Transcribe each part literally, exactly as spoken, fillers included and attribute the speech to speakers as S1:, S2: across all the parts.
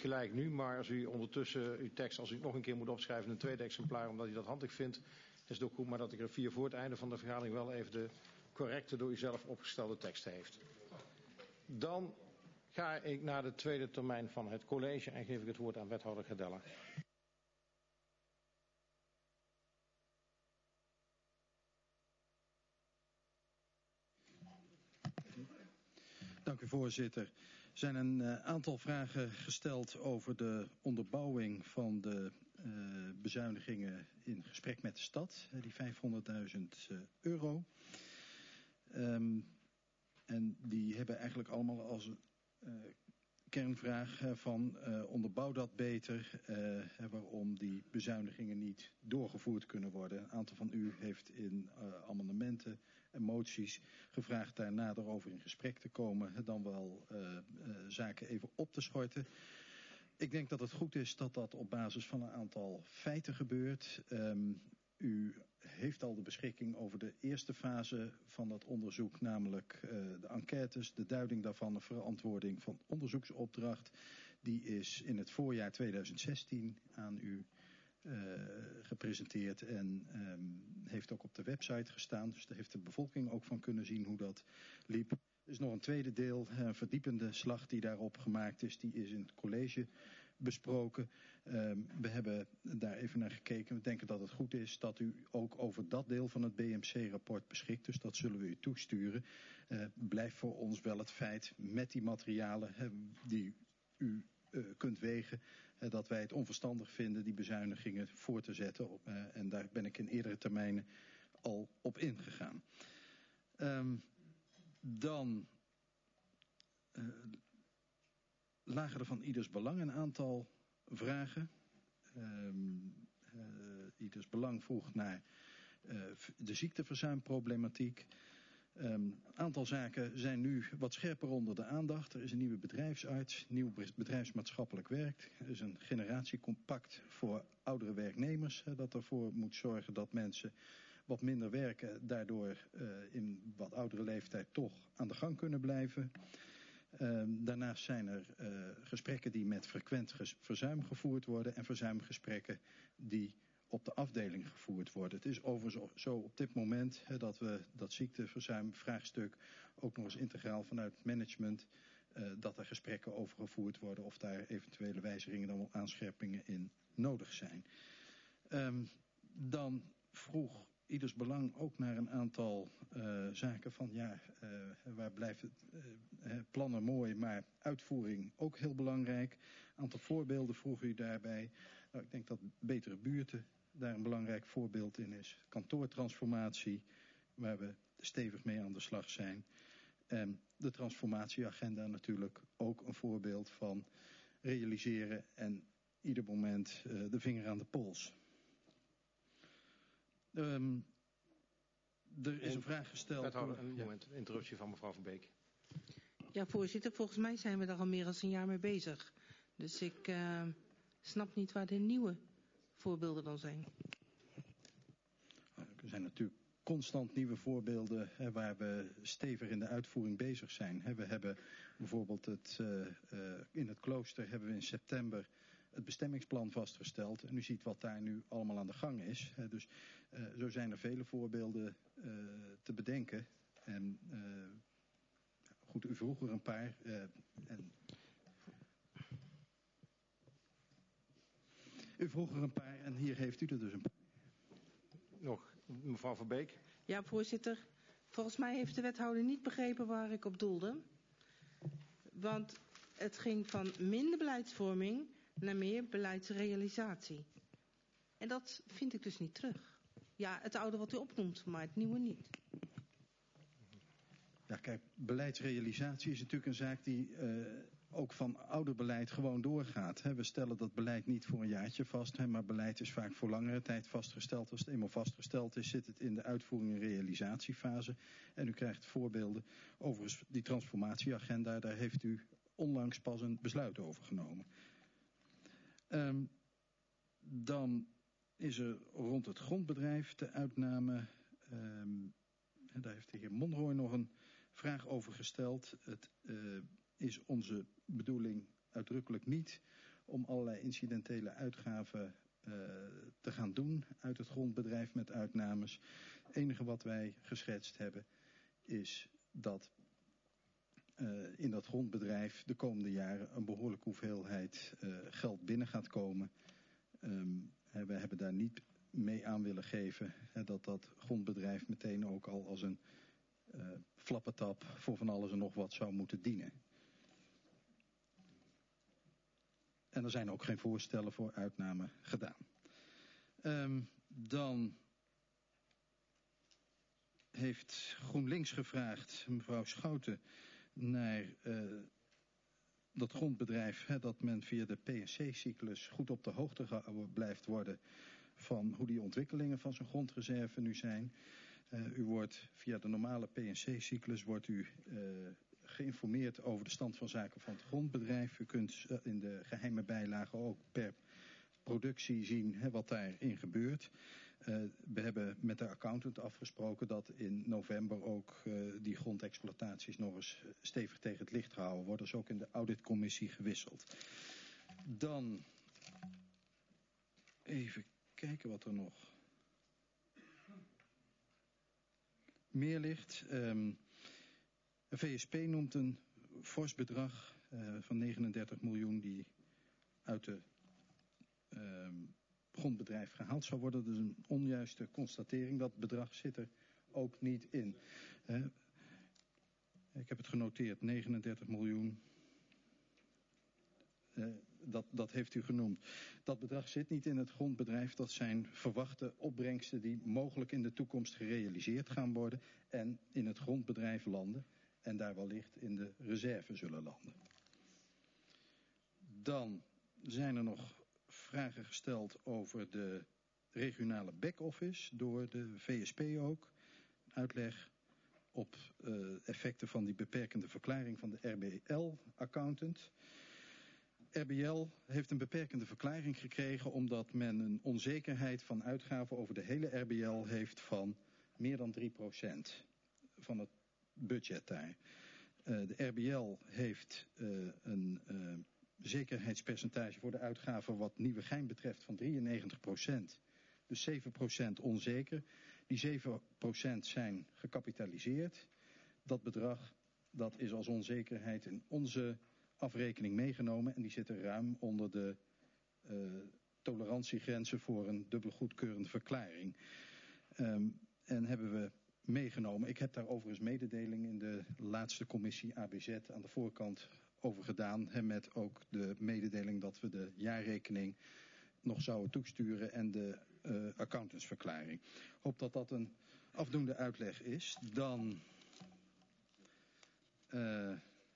S1: gelijk nu, maar als u ondertussen uw tekst, als u het nog een keer moet opschrijven in een tweede exemplaar, omdat u dat handig vindt, is het ook goed, maar dat de griffier voor het einde van de vergadering wel even de correcte door u zelf opgestelde tekst heeft. Dan ga ik naar de tweede termijn van het college en geef ik het woord aan wethouder Gedella.
S2: Dank u, voorzitter. Er zijn een uh, aantal vragen gesteld over de onderbouwing van de uh, bezuinigingen in gesprek met de stad, uh, die vijfhonderdduizend uh, euro. Um, en die hebben eigenlijk allemaal als uh, kernvraag uh, van uh, onderbouw dat beter, uh, waarom die bezuinigingen niet doorgevoerd kunnen worden. Een aantal van u heeft in uh, amendementen en moties gevraagd daar nader over in gesprek te komen, dan wel uh, uh, zaken even op te schorten. Ik denk dat het goed is dat dat op basis van een aantal feiten gebeurt. Um, U heeft al de beschikking over de eerste fase van dat onderzoek, namelijk uh, de enquêtes, de duiding daarvan, de verantwoording van onderzoeksopdracht. Die is in het voorjaar tweeduizend zestien aan u uh, gepresenteerd en um, heeft ook op de website gestaan. Dus daar heeft de bevolking ook van kunnen zien hoe dat liep. Er is nog een tweede deel, een verdiepende slag die daarop gemaakt is. Die is in het college besproken. Um, we hebben daar even naar gekeken. We denken dat het goed is dat u ook over dat deel van het B M C-rapport beschikt. Dus dat zullen we u toesturen. Uh, blijft voor ons wel het feit met die materialen uh, die u uh, kunt wegen, uh, dat wij het onverstandig vinden die bezuinigingen voor te zetten. Op, uh, en daar ben ik in eerdere termijnen al op ingegaan. Um, Dan uh, lagen er van ieders belang een aantal vragen. Um, uh, ieders belang vroeg naar uh, de ziekteverzuimproblematiek. Een um, aantal zaken zijn nu wat scherper onder de aandacht. Er is een nieuwe bedrijfsarts, nieuw bedrijfsmaatschappelijk werk. Er is een generatiecompact voor oudere werknemers. Uh, dat ervoor moet zorgen dat mensen wat minder werken, daardoor uh, in wat oudere leeftijd toch aan de gang kunnen blijven. Uh, daarnaast zijn er uh, gesprekken die met frequent verzuim gevoerd worden en verzuimgesprekken die op de afdeling gevoerd worden. Het is overigens zo op dit moment hè, dat we dat ziekteverzuimvraagstuk ook nog eens integraal vanuit het management, uh, dat er gesprekken over gevoerd worden of daar eventuele wijzigingen dan wel aanscherpingen in nodig zijn. Um, dan vroeg ieders belang ook naar een aantal uh, zaken van ja, uh, waar blijft het, uh, plannen mooi, maar uitvoering ook heel belangrijk. Een aantal voorbeelden vroeg u daarbij. Nou, ik denk dat betere buurten daar een belangrijk voorbeeld in is. Kantoortransformatie, waar we stevig mee aan de slag zijn. En de transformatieagenda natuurlijk ook een voorbeeld van realiseren en ieder moment uh, de vinger aan de pols. Um, er is een vraag gesteld.
S1: Wethouder, een moment, ja. Interruptie van mevrouw Van Beek.
S3: Ja, voorzitter, volgens mij zijn we daar al meer dan een jaar mee bezig. Dus ik uh, snap niet waar de nieuwe voorbeelden dan zijn.
S2: Er zijn natuurlijk constant nieuwe voorbeelden hè, waar we stevig in de uitvoering bezig zijn. Hè, we hebben bijvoorbeeld het, uh, uh, in het klooster hebben we in september het bestemmingsplan vastgesteld. En u ziet wat daar nu allemaal aan de gang is. Hè, dus uh, zo zijn er vele voorbeelden uh, te bedenken. En uh, goed, u vroeg er een paar. Uh, en u vroeg er een paar en hier heeft u er dus een paar.
S1: Nog, mevrouw Van Beek.
S3: Ja, voorzitter. Volgens mij heeft de wethouder niet begrepen waar ik op doelde. Want het ging van minder beleidsvorming naar meer beleidsrealisatie. En dat vind ik dus niet terug. Ja, het oude wat u opnoemt, maar het nieuwe niet.
S2: Ja, kijk, beleidsrealisatie is natuurlijk een zaak die uh, ook van ouder beleid gewoon doorgaat. Hè. We stellen dat beleid niet voor een jaartje vast, hè, maar beleid is vaak voor langere tijd vastgesteld. Als het eenmaal vastgesteld is, zit het in de uitvoering en realisatiefase. En u krijgt voorbeelden. Overigens, die transformatieagenda, daar heeft u onlangs pas een besluit over genomen. Um, dan is er rond het grondbedrijf de uitname. Um, en daar heeft de heer Monroy nog een vraag over gesteld. Het uh, is onze bedoeling uitdrukkelijk niet om allerlei incidentele uitgaven uh, te gaan doen uit het grondbedrijf met uitnames. Het enige wat wij geschetst hebben is dat uh, in dat grondbedrijf de komende jaren een behoorlijke hoeveelheid uh, geld binnen gaat komen. Um, we hebben daar niet mee aan willen geven hè, dat dat grondbedrijf meteen ook al als een uh, flappetap voor van alles en nog wat zou moeten dienen. En er zijn ook geen voorstellen voor uitname gedaan. Um, dan heeft GroenLinks gevraagd, mevrouw Schouten, naar uh, dat grondbedrijf, hè, dat men via de P en C-cyclus goed op de hoogte gehouden blijft worden van hoe die ontwikkelingen van zo'n grondreserve nu zijn. Uh, u wordt via de normale P en C-cyclus wordt u uh, geïnformeerd over de stand van zaken van het grondbedrijf. U kunt uh, in de geheime bijlagen ook per productie zien hè, wat daarin gebeurt. Uh, we hebben met de accountant afgesproken dat in november ook uh, die grondexploitaties nog eens stevig tegen het licht gehouden worden. Dus ook in de auditcommissie gewisseld. Dan even kijken wat er nog meer ligt. Um, de V S P noemt een fors bedrag uh, van negenendertig miljoen die uit de um, grondbedrijf gehaald zou worden. Dat is een onjuiste constatering. Dat bedrag zit er ook niet in. Uh, ik heb het genoteerd, negenendertig miljoen. Uh, dat, dat heeft u genoemd. Dat bedrag zit niet in het grondbedrijf. Dat zijn verwachte opbrengsten die mogelijk in de toekomst gerealiseerd gaan worden en in het grondbedrijf landen en daar wellicht in de reserve zullen landen. Dan zijn er nog vragen gesteld over de regionale back-office door de V S P ook. Uitleg op uh, effecten van die beperkende verklaring van de R B L-accountant. R B L heeft een beperkende verklaring gekregen omdat men een onzekerheid van uitgaven over de hele R B L heeft van meer dan drie procent van het budget daar. Uh, de R B L heeft uh, een uh, zekerheidspercentage voor de uitgaven wat Nieuwegein betreft van drieënnegentig procent. Dus zeven procent onzeker. Die zeven procent zijn gecapitaliseerd. Dat bedrag dat is als onzekerheid in onze afrekening meegenomen en die zitten ruim onder de uh, tolerantiegrenzen voor een dubbelgoedkeurende verklaring. Um, en hebben we meegenomen. Ik heb daar overigens mededeling in de laatste commissie A B Z aan de voorkant over gedaan. Hè, met ook de mededeling dat we de jaarrekening nog zouden toesturen en de uh, accountantsverklaring. Ik hoop dat dat een afdoende uitleg is. Dan Uh,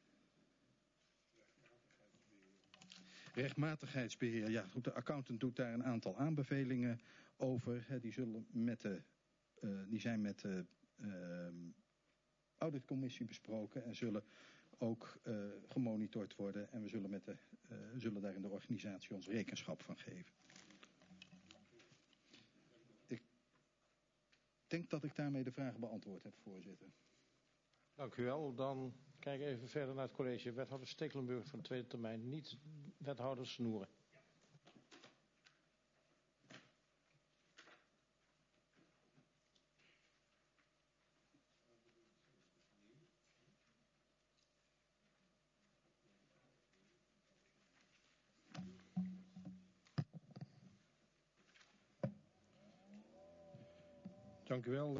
S2: rechtmatigheidsbeheer. Ja, de accountant doet daar een aantal aanbevelingen over. Hè, die, zullen met de, uh, die zijn met de uh, auditcommissie besproken en zullen ook uh, gemonitord worden. En we zullen, met de, uh, zullen daar in de organisatie ons rekenschap van geven. Ik denk dat ik daarmee de vragen beantwoord heb, voorzitter.
S1: Dank u wel. Dan kijk ik even verder naar het college. Wethouder Stekelenburg voor de tweede termijn. Niet wethouder Snoeren. Dank u wel.